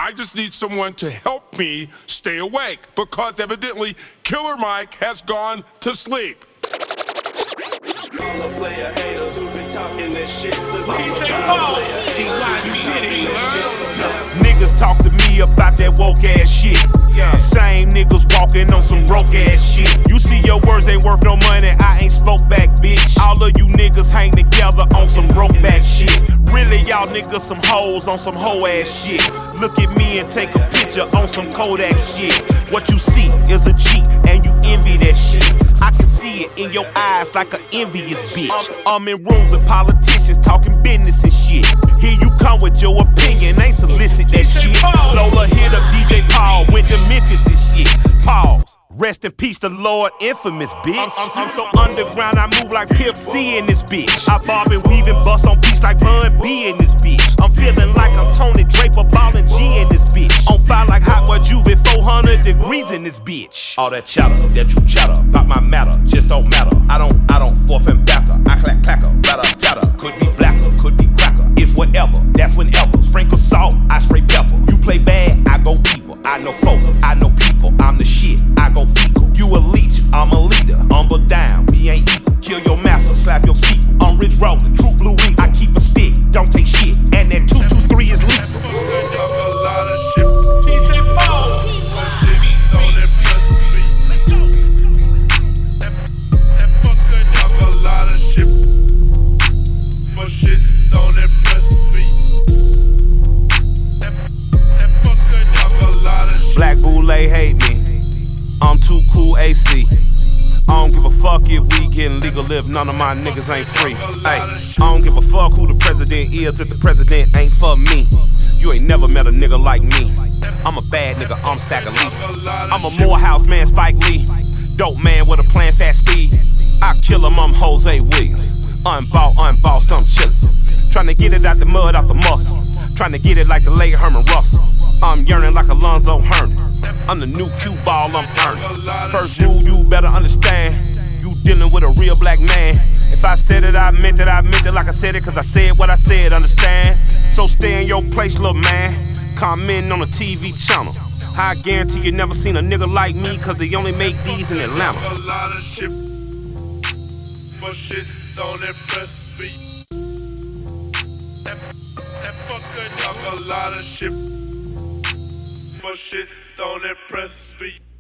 I just need someone to help me stay awake because evidently Killer Mike has gone to sleep. All the player haters who been talking this shit. See why you did it, Niggas talk to me about that woke ass shit. Same niggas walking on some broke ass shit. You see your words ain't worth no money, I ain't spoke back, bitch. All of you niggas hang together on some broke back shit. Really, y'all niggas some hoes on some hoe ass shit. Look at me and take a picture on some Kodak shit. What you see is a cheat and you envy that shit. I can see it in your eyes like an envious bitch. I'm in rooms with politicians talking business and shit. Here you come with your opinion, ain't solicit that shit. Lola hit up DJ Paul, went to Memphis and shit. Pause. Rest in peace, the Lord infamous, bitch. I'm so underground, I move like Pip C in this bitch. I bob and weave and bust on beats like Bun B in this bitch. I'm feeling like I'm Tony Draper, ballin' G in this bitch. On fire like hot boy Juve, 400 degrees in this bitch. All that chatter that you chatter about my matter just don't matter. I don't forth and backer. I clack clacker, batter tatter. Could be blacker, could be cracker. It's whatever, that's whenever. Sprinkle salt, I spray pepper. You play bad, I go evil. I know folk, I know people. I'm the shit, I go fecal. You a leech, I'm a leader. Humble down, we ain't equal. Kill your master, slap your sequel. I'm rich rollin', true blue week. I keep a stick, don't take shit. And that 223 is lethal. Black Boulay hate me. I'm too cool AC. I don't give a fuck if we getting legal if none of my niggas ain't free. Ay, I don't give a fuck who the president is if the president ain't for me. You ain't never met a nigga like me. I'm a bad nigga, I'm Stagger Lee. I'm a Morehouse man, Spike Lee. Dope man with a plan, fast speed. I kill him, I'm Jose Williams. Unbossed, I'm chillin'. Tryna get it out the mud, out the muscle. Tryna get it like the late Herman Russell. I'm yearning like Alonzo Hernan. I'm the new cue ball, I'm earning. First rule, you better understand. You dealing with a real black man. If I said it, I meant it like I said it, cause I said what I said, understand? So stay in your place, little man. Comment on a TV channel. I guarantee you never seen a nigga like me, cause they only make these in Atlanta. A lot of shit, but shit don't impress me. That fucker talk a lot of shit, but shit don't impress me.